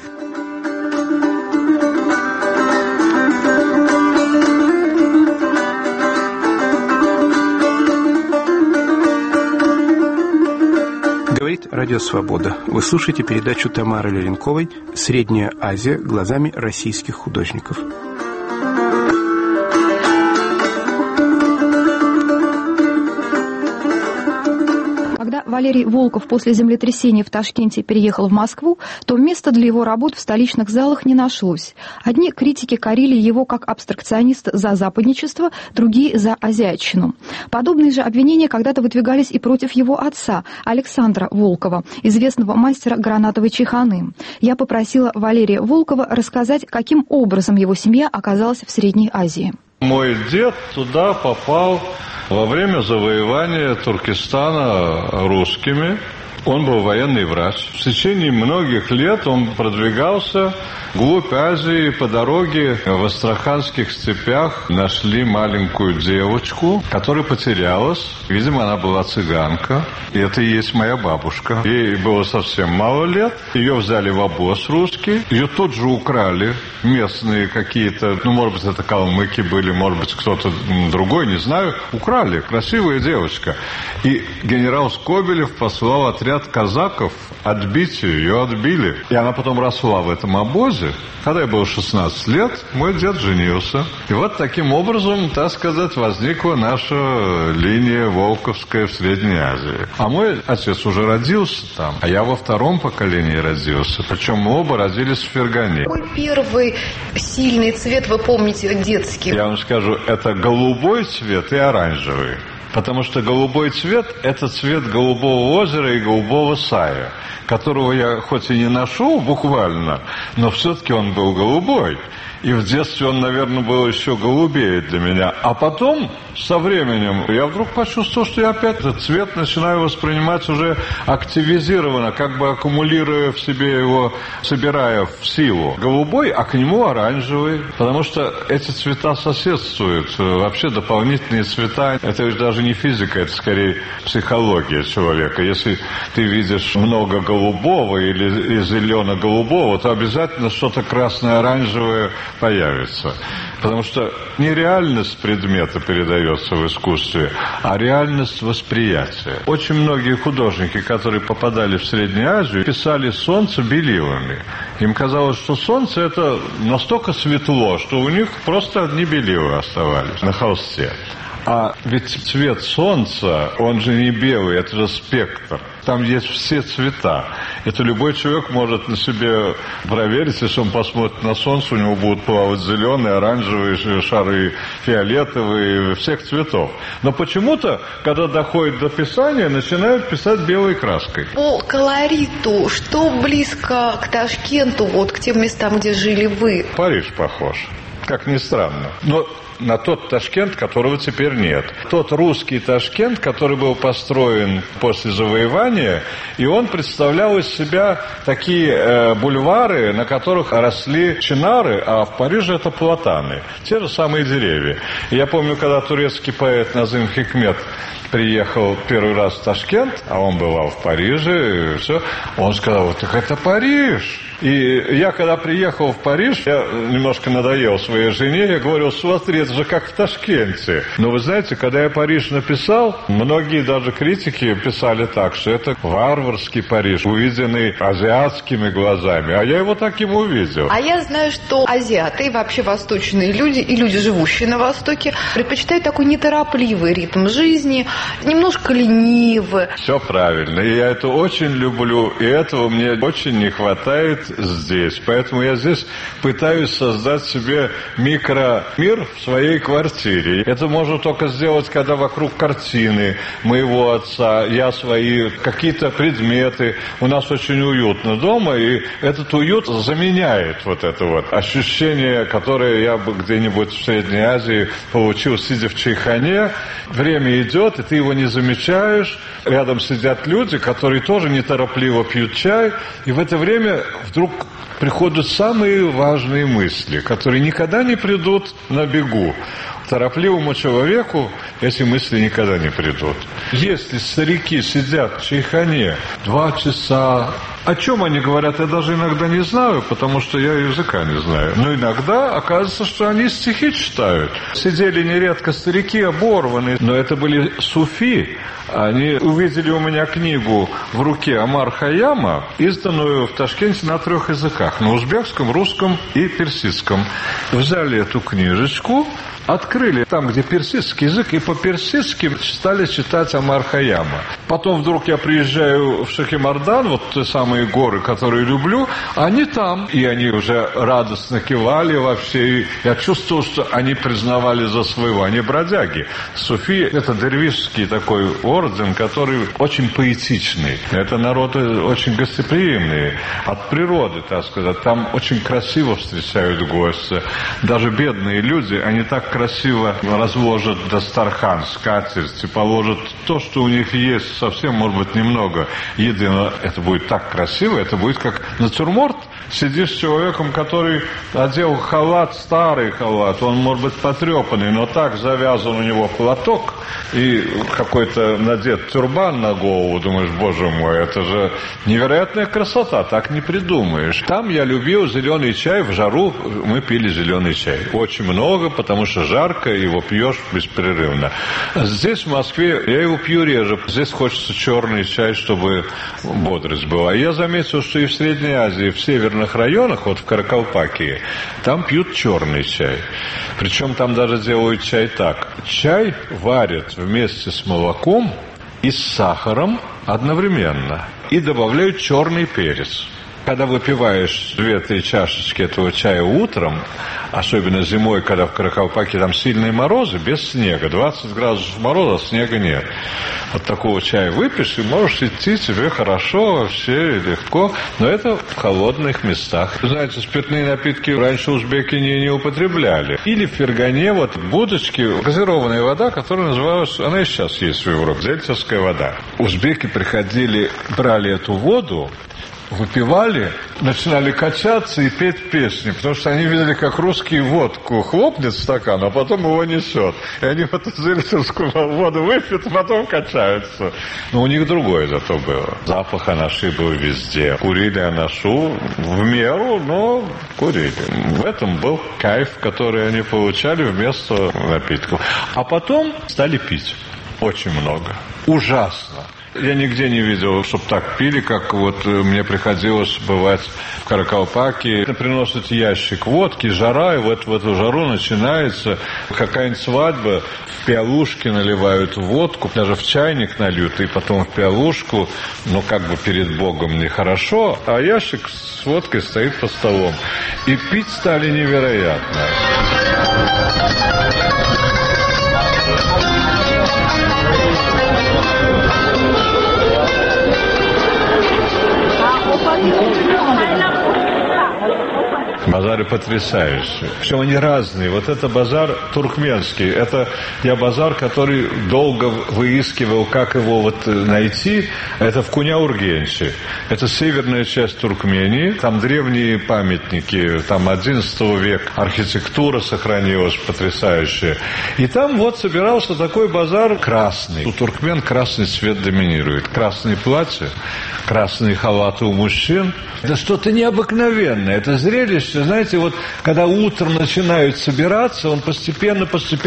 [SPEAKER 2] Говорит Радио Свобода. Вы слушаете передачу Тамары Леренковой «Средняя Азия глазами российских художников».
[SPEAKER 13] Валерий Волков после землетрясения в Ташкенте переехал в Москву, то места для его работ в столичных залах не нашлось. Одни критики корили его как абстракциониста за западничество, другие за азиатчину. Подобные же обвинения когда-то выдвигались и против его отца, Александра Волкова, известного мастера гранатовой чайханы. Я попросила Валерия Волкова рассказать, каким образом его семья оказалась в Средней Азии.
[SPEAKER 5] Мой дед туда попал во время завоевания Туркестана русскими. Он был военный врач. В течение многих лет он продвигался вглубь Азии. По дороге в Астраханских степях нашли маленькую девочку, которая потерялась. Видимо, она была цыганка. И это и есть моя бабушка. Ей было совсем мало лет. Ее взяли в обоз русский. Ее тут же украли местные какие-то, может быть, это калмыки были, может быть, кто-то другой, не знаю. Украли. Красивая девочка. И генерал Скобелев послал отряд отряд казаков отбить ее отбили. И она потом росла в этом обозе. Когда ей было 16 лет, мой дед женился. И вот таким образом, так сказать, возникла наша линия Волковская в Средней Азии. А мой отец уже родился там, а я во втором поколении родился. Причем мы оба родились в Фергане.
[SPEAKER 15] Какой первый сильный цвет вы помните детский?
[SPEAKER 5] Я вам скажу, это голубой цвет и оранжевый. Потому что голубой цвет – это цвет голубого озера и голубого сая, которого я хоть и не ношу буквально, но все-таки он был голубой. И в детстве он, наверное, был еще голубее для меня. А потом, со временем, я вдруг почувствовал, что я опять этот цвет начинаю воспринимать уже активизированно, как бы аккумулируя в себе его, собирая в силу. Голубой, а к нему оранжевый. Потому что эти цвета соседствуют. Вообще дополнительные цвета, это даже не физика, это скорее психология человека. Если ты видишь много голубого или зелено-голубого, то обязательно что-то красное-оранжевое появится. Потому что не реальность предмета передается в искусстве, а реальность восприятия. Очень многие художники, которые попадали в Среднюю Азию, писали солнце белилами. Им казалось, что солнце это настолько светло, что у них просто одни белила оставались на холсте. А ведь цвет солнца, он же не белый, это же спектр. Там есть все цвета. Это любой человек может на себе проверить, если он посмотрит на солнце, у него будут плавать зеленые, оранжевые шары, фиолетовые, всех цветов. Но почему-то, когда доходит до писания, начинают писать белой краской.
[SPEAKER 15] По колориту, что близко к Ташкенту, вот к тем местам, где жили вы?
[SPEAKER 5] Париж похож, как ни странно. Но на тот Ташкент, которого теперь нет. Тот русский Ташкент, который был построен после завоевания, и он представлял из себя такие бульвары, на которых росли чинары, а в Париже это платаны. Те же самые деревья. И я помню, когда турецкий поэт Назым Хикмет приехал первый раз в Ташкент, а он бывал в Париже, и все, он сказал, так это Париж. И я, когда приехал в Париж, я немножко надоел своей жене, я говорил, смотри, это же как в Ташкенте. Но вы знаете, когда я Париж написал, многие даже критики писали так, что это варварский Париж, увиденный азиатскими глазами, а я его таким увидел.
[SPEAKER 15] А я знаю, что азиаты и вообще восточные люди, и люди, живущие на Востоке, предпочитают такой неторопливый ритм жизни, немножко ленивый.
[SPEAKER 5] Все правильно, и я это очень люблю, и этого мне очень не хватает здесь. Поэтому я здесь пытаюсь создать себе микромир в своей квартире. Это можно только сделать, когда вокруг картины моего отца, я свои какие-то предметы. У нас очень уютно дома, и этот уют заменяет вот это вот ощущение, которое я бы где-нибудь в Средней Азии получил, сидя в чайхане. Время идет, и ты его не замечаешь. Рядом сидят люди, которые тоже неторопливо пьют чай, и в это время вдруг приходят самые важные мысли, которые никогда не придут на бегу. Торопливому человеку эти мысли никогда не придут. Если старики сидят в чайхане 2 часа, о чем они говорят, я даже иногда не знаю, потому что я языка не знаю. Но иногда оказывается, что они стихи читают. Сидели нередко старики оборванные, но это были суфи. Они увидели у меня книгу в руке Омар Хайяма, изданную в Ташкенте на 3 языках, на узбекском, русском и персидском. Взяли эту книжечку, открыли там, где персидский язык, и по-персидски стали читать Омар Хайяма. Потом вдруг я приезжаю в Шахимардан, вот те самые горы, которые люблю, они там. И они уже радостно кивали вообще. И я чувствовал, что они признавали за своего. Они бродяги. Суфи – это дервишский такой орден, который очень поэтичный. Это народы очень гостеприимные. От природы, так сказать. Там очень красиво встречают гостя. Даже бедные люди, они так красиво разложат дастархан, скатерть, и положат то, что у них есть, совсем, может быть, немного еды, но это будет так красиво. красиво, это будет как натюрморт. Сидишь с человеком, который одел халат, старый халат, он может быть потрепанный, но так завязан у него платок и какой-то надет тюрбан на голову, думаешь, боже мой, это же невероятная красота, так не придумаешь. Там я любил зеленый чай, в жару мы пили зеленый чай. Очень много, потому что жарко, его пьешь беспрерывно. Здесь, в Москве, я его пью реже. Здесь хочется черный чай, чтобы бодрость была. Я заметил, что и в Средней Азии, в северном районах, вот в Каракалпакии, там пьют черный чай. Причем там даже делают чай так. Чай варят вместе с молоком и с сахаром одновременно. И добавляют черный перец. Когда выпиваешь 2-3 чашечки этого чая утром, особенно зимой, когда в Каракалпаке там сильные морозы, без снега, 20 градусов мороза, снега нет. Вот такого чая выпьешь, и можешь идти, тебе хорошо, вообще легко, но это в холодных местах. Знаете, спиртные напитки раньше узбеки не употребляли. Или в Фергане, вот будочки, газированная вода, которая называлась, она и сейчас есть в Европе, зельцевская вода. Узбеки приходили, брали эту воду, выпивали, начинали качаться и петь песни, потому что они видели, как русский водку хлопнет в стакан, а потом его несет. И они вот эту зельцевскую воду выпьют, а потом качаются. Но у них другое зато было. Запах анаши был везде. Курили анашу в меру, но курили. В этом был кайф, который они получали вместо напитков. А потом стали пить. Очень много. Ужасно. Я нигде не видел, чтобы так пили, как вот мне приходилось бывать в Каракалпаке. Приносят ящик водки, жара, и вот в эту жару начинается какая-нибудь свадьба. В пиалушке наливают водку, даже в чайник нальют, и потом в пиалушку, ну как бы перед Богом нехорошо, а ящик с водкой стоит под столом. И пить стали невероятно. Базары потрясающие. Причем они разные. Вот это базар туркменский. Это я базар, который долго выискивал, как его вот найти. Это в Куня-Ургенче. Это северная часть Туркмении. Там древние памятники. Там 11 век архитектура сохранилась потрясающая. И там вот собирался такой базар красный. У туркмен красный цвет доминирует. Красные платья, красные халаты у мужчин. Это что-то необыкновенное. Это зрелище, знаете, вот когда утром начинают собираться, он постепенно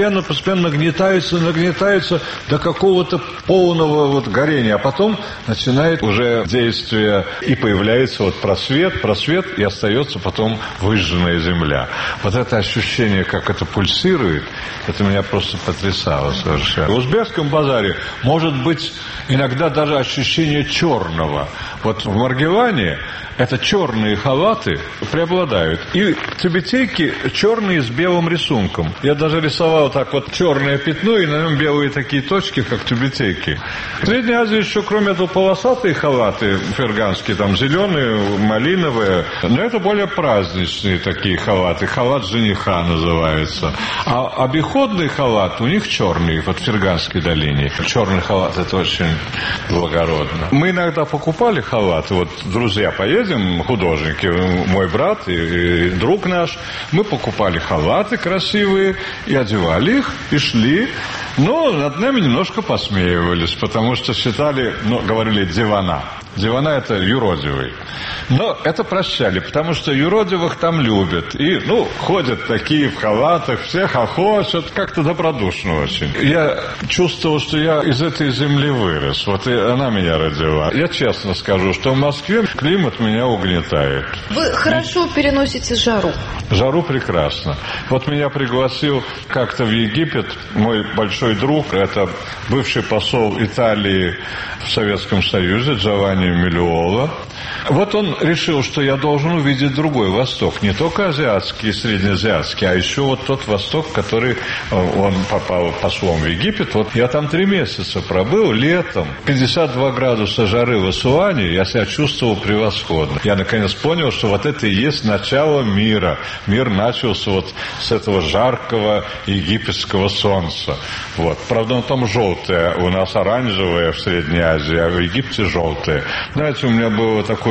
[SPEAKER 5] нагнетается до какого-то полного вот горения. А потом начинает уже действие, и появляется вот просвет, и остается потом выжженная земля. Вот это ощущение, как это пульсирует, это меня просто потрясало совершенно. В узбекском базаре может быть иногда даже ощущение черного. Вот в Маргелане это черные халаты преобладают. И тюбетейки черные с белым рисунком. Я даже рисовал так вот черное пятно, и на нем белые такие точки, как тюбетейки. В Средней Азии еще, кроме этого, полосатые халаты ферганские, там зеленые, малиновые. Но это более праздничные такие халаты. Халат жениха называется. А обиходный халат у них черный, вот в Ферганской долине. Черный халат — это очень благородно. Мы иногда покупали халаты. Вот друзья поедем, художники, мой брат и друг наш, мы покупали халаты красивые и одевали их, и шли. Но над нами немножко посмеивались, потому что считали, говорили дивана. Дивана — это юродивый. Но это прощали, потому что юродивых там любят. И, ходят такие в халатах, все хохочут, как-то добродушно очень. Я чувствовал, что я из этой земли вырос. Вот и она меня родила. Я честно скажу, что в Москве климат меня угнетает.
[SPEAKER 15] Вы хорошо переносите жару?
[SPEAKER 5] Жару прекрасно. Вот меня пригласил как-то в Египет мой большой друг, это бывший посол Италии в Советском Союзе Джованни Мелиола. Вот он решил, что я должен увидеть другой Восток, не только азиатский и среднеазиатский, а еще вот тот Восток, который он попал послом в Египет. Вот я там 3 месяца пробыл, летом, 52 градуса жары в Асуане, я себя чувствовал превосходно. Я наконец понял, что вот это и есть начало мира. Мир начался вот с этого жаркого египетского солнца. Вот. Правда, он там желтое, у нас оранжевое в Средней Азии, а в Египте желтое. Знаете, у меня было такое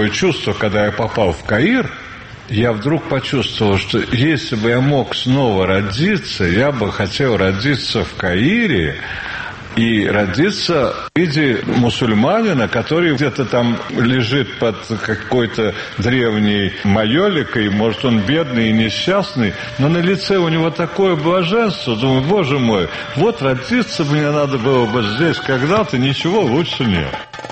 [SPEAKER 5] такое чувство, когда я попал в Каир, я вдруг почувствовал, что если бы я мог снова родиться, я бы хотел родиться в Каире и родиться в виде мусульманина, который где-то там лежит под какой-то древней майоликой, может, он бедный и несчастный, но на лице у него такое блаженство, думаю, боже мой, вот родиться мне надо было бы здесь когда-то, ничего лучше нет.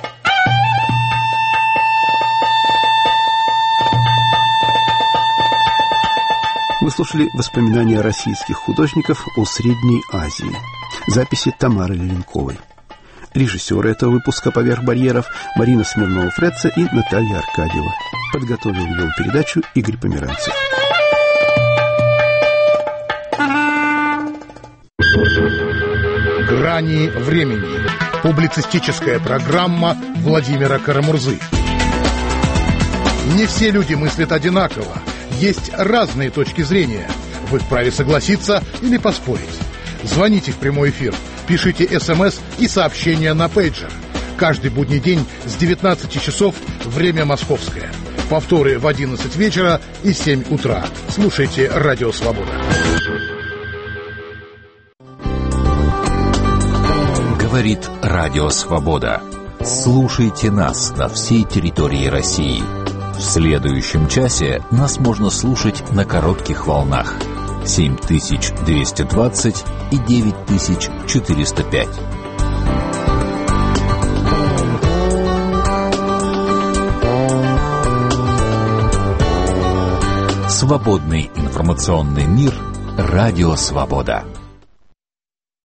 [SPEAKER 2] Вы слушали воспоминания российских художников о Средней Азии. Записи Тамары Леленковой. Режиссеры этого выпуска «Поверх барьеров» Марина Смирнова-Фреца и Наталья Аркадьева. Подготовил и вел передачу Игорь Померанцев.
[SPEAKER 16] «Грани времени». Публицистическая программа Владимира Карамурзы. Не все люди мыслят одинаково. Есть разные точки зрения. Вы вправе согласиться или поспорить. Звоните в прямой эфир, пишите СМС и сообщения на пейджер. Каждый будний день с 19 часов время московское. Повторы в 11 вечера и 7 утра. Слушайте «Радио Свобода».
[SPEAKER 17] Говорит «Радио Свобода». Слушайте нас на всей территории России. В следующем часе нас можно слушать на коротких волнах 7220 и 9405. Свободный информационный мир. Радио Свобода.